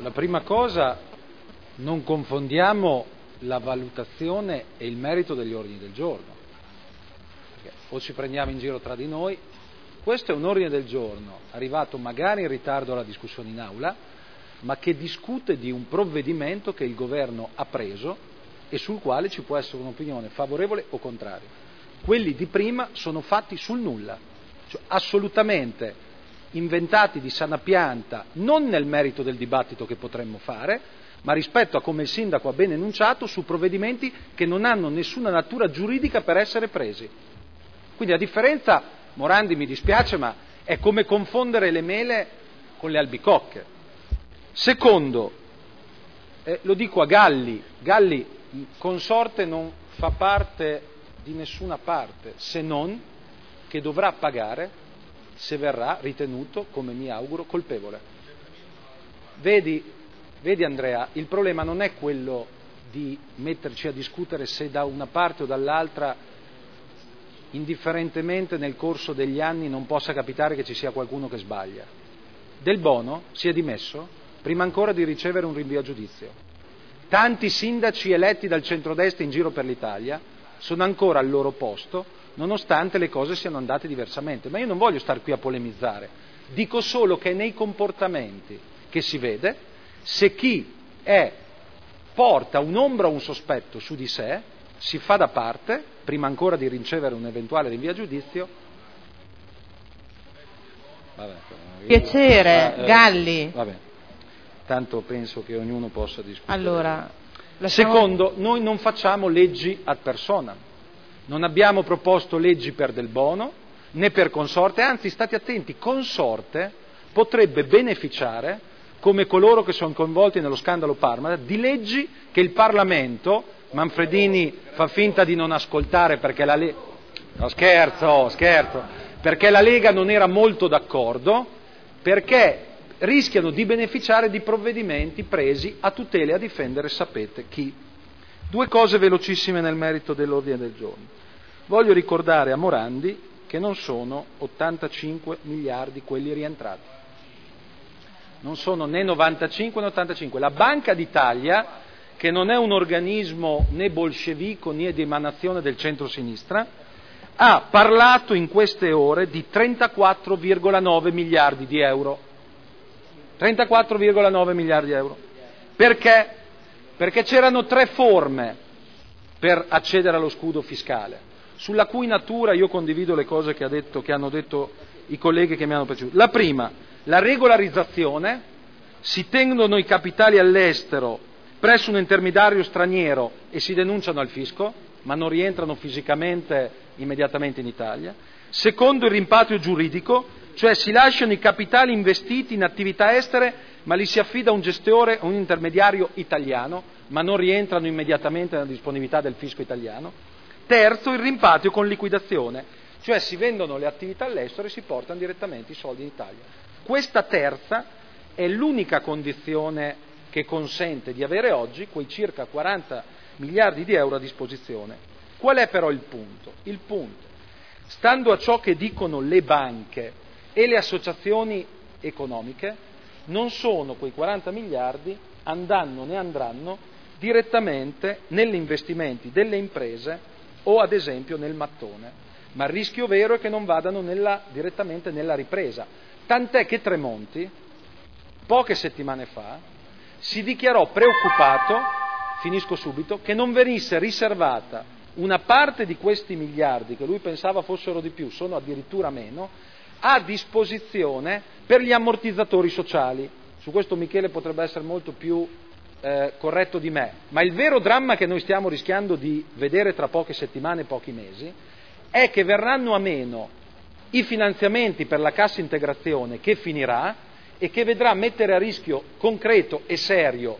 La prima cosa, non confondiamo la valutazione e il merito degli ordini del giorno, perché o ci prendiamo in giro tra di noi. Questo è un ordine del giorno arrivato magari in ritardo alla discussione in aula, ma che discute di un provvedimento che il governo ha preso e sul quale ci può essere un'opinione favorevole o contraria. Quelli di prima sono fatti sul nulla, cioè assolutamente inventati di sana pianta, non nel merito del dibattito che potremmo fare, ma rispetto a come il sindaco ha ben enunciato, su provvedimenti che non hanno nessuna natura giuridica per essere presi. Quindi la differenza, Morandi, mi dispiace, ma è come confondere le mele con le albicocche. Secondo, lo dico a Galli, il consorte non fa parte di nessuna parte, se non che dovrà pagare se verrà ritenuto, come mi auguro, colpevole. Vedi Andrea, il problema non è quello di metterci a discutere se da una parte o dall'altra, indifferentemente nel corso degli anni, non possa capitare che ci sia qualcuno che sbaglia. Del Bono si è dimesso prima ancora di ricevere un rinvio a giudizio. Tanti sindaci eletti dal centrodestra in giro per l'Italia sono ancora al loro posto, nonostante le cose siano andate diversamente. Ma io non voglio stare qui a polemizzare, dico solo che nei comportamenti che si vede, se chi porta un'ombra o un sospetto su di sé, si fa da parte, prima ancora di ricevere un eventuale rinvio a giudizio. Vabbè, piacere, Galli. Vabbè, tanto penso che ognuno possa discutere. Allora, secondo, noi non facciamo leggi ad personam. Non abbiamo proposto leggi per Del Bono né per Consorte, anzi state attenti, Consorte potrebbe beneficiare, come coloro che sono coinvolti nello scandalo Parmalat, di leggi che il Parlamento, Manfredini fa finta di non ascoltare perché la Lega, no, scherzo, perché la Lega non era molto d'accordo, perché rischiano di beneficiare di provvedimenti presi a tutela e a difendere sapete chi. Due cose velocissime nel merito dell'ordine del giorno. Voglio ricordare a Morandi che non sono 85 miliardi quelli rientrati. Non sono né 95 né 85. La Banca d'Italia, che non è un organismo né bolscevico né di emanazione del centro-sinistra, ha parlato in queste ore di 34,9 miliardi di euro. 34,9 miliardi di euro. Perché? Perché c'erano tre forme per accedere allo scudo fiscale, sulla cui natura io condivido le cose che hanno detto i colleghi che mi hanno preceduto. La prima, la regolarizzazione, si tengono i capitali all'estero presso un intermediario straniero e si denunciano al fisco, ma non rientrano fisicamente immediatamente in Italia. Secondo, il rimpatrio giuridico, cioè si lasciano i capitali investiti in attività estere ma li si affida a un gestore, a un intermediario italiano, ma non rientrano immediatamente nella disponibilità del fisco italiano. Terzo, il rimpatrio con liquidazione, cioè si vendono le attività all'estero e si portano direttamente i soldi in Italia. Questa terza è l'unica condizione che consente di avere oggi quei circa 40 miliardi di euro a disposizione. Qual è però il punto? Il punto, stando a ciò che dicono le banche e le associazioni economiche, non sono quei 40 miliardi, andranno né andranno direttamente negli investimenti delle imprese o ad esempio nel mattone, ma il rischio vero è che non vadano direttamente nella ripresa, tant'è che Tremonti poche settimane fa si dichiarò preoccupato, finisco subito, che non venisse riservata una parte di questi miliardi, che lui pensava fossero di più, sono addirittura meno, a disposizione per gli ammortizzatori sociali. Su questo Michele potrebbe essere molto più corretto di me, ma il vero dramma che noi stiamo rischiando di vedere tra poche settimane, pochi mesi, è che verranno a meno i finanziamenti per la cassa integrazione che finirà e che vedrà mettere a rischio concreto e serio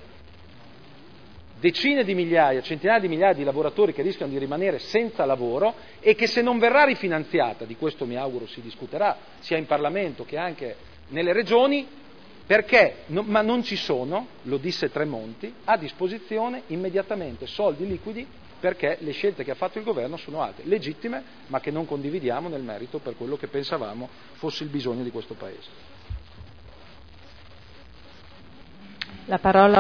decine di migliaia, centinaia di migliaia di lavoratori che rischiano di rimanere senza lavoro e che se non verrà rifinanziata, di questo mi auguro si discuterà sia in Parlamento che anche nelle regioni, perché ma non ci sono, lo disse Tremonti, a disposizione immediatamente soldi liquidi perché le scelte che ha fatto il governo sono altre, legittime, ma che non condividiamo nel merito per quello che pensavamo fosse il bisogno di questo Paese. La parola